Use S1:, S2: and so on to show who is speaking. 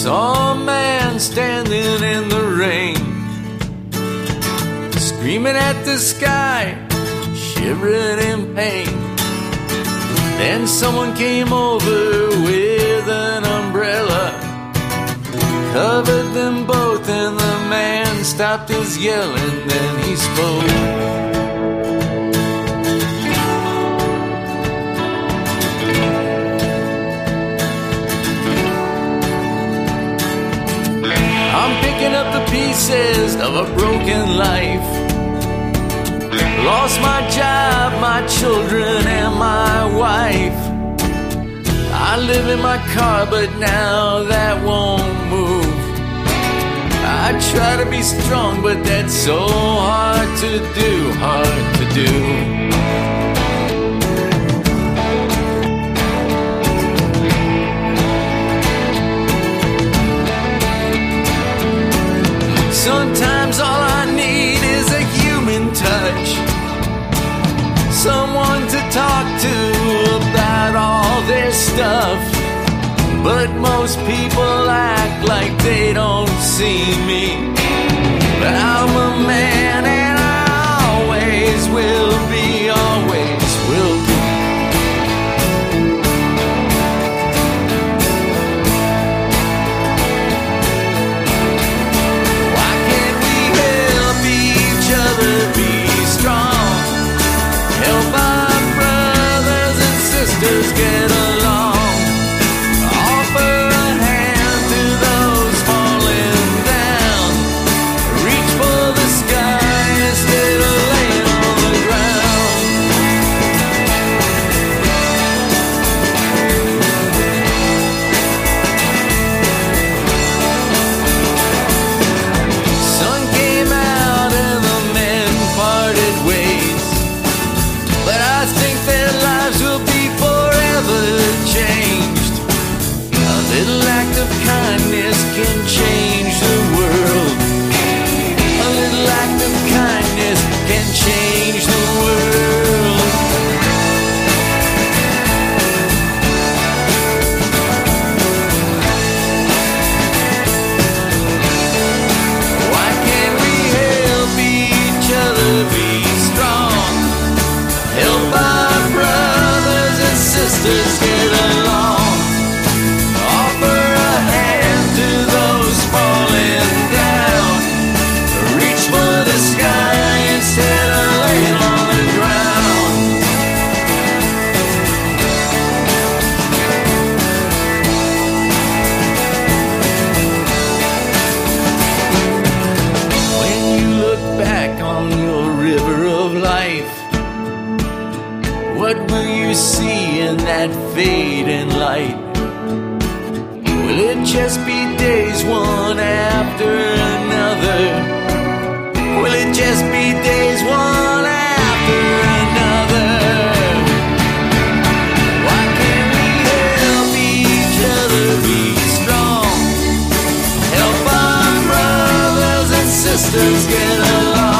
S1: saw a man standing in the rain, screaming at the sky, shivering in pain. Then someone came over with an umbrella, covered them both, and the man stopped his yelling, then he spoke. I'm picking up the pieces of a broken life. Lost my job, my children, and my wife. I live in my car, but now that won't move. I try to be strong, but that's so hard to do, hard to do. Sometimes all I need is a human touch, someone to talk to about all their stuff. But most people act like they don't see me. But I'm a man and I always will be, always will be. Why can't we help each other be strong? Help our brothers and sisters get along. Offer a hand to those falling down. Reach for the sky instead of laying on the ground. Sun came out and the men parted ways, but I think their lives will be forever changed. A little act of kindness can change the world. A little act of kindness can change the world. Why can't we help each other be strong? Help our brothers and sisters get along. Offer a hand to those falling down. Reach for the sky instead of laying on the ground. When you look back on your river of life, what will you see in that fading light? Will it just be days one after another? Will it just be days one after another? Why can't we help each other be strong? Help our brothers and sisters get along.